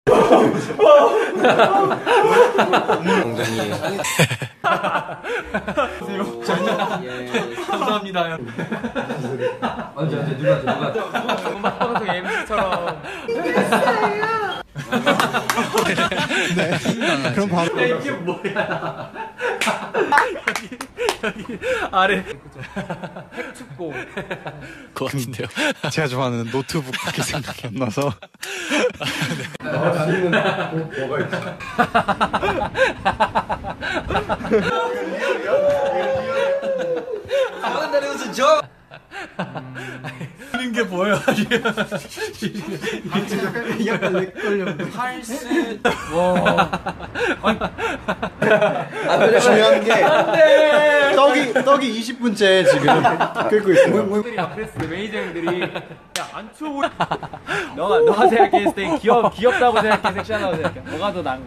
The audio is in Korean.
굉장히 감사합니다. 언제 누가 음악방송 MC처럼. 네. 그럼 바로 이게 뭐야? 여기 아래 핵축고 것 같은데요. 제가 좋아하는 노트북밖에 생각이 안 나서. 뭐가 있지? 하는 게 보여. 약간 렉걸려. 할수 와. 중요한 게 떡이 20분째 지금 끓고 있어요. 형들이 앞에 있을 때 매니저 형들이 야 안 추워 보여. 너가 생각했을 때 귀엽다고 생각해, 섹시하다고 생각해. 뭐가 더 나은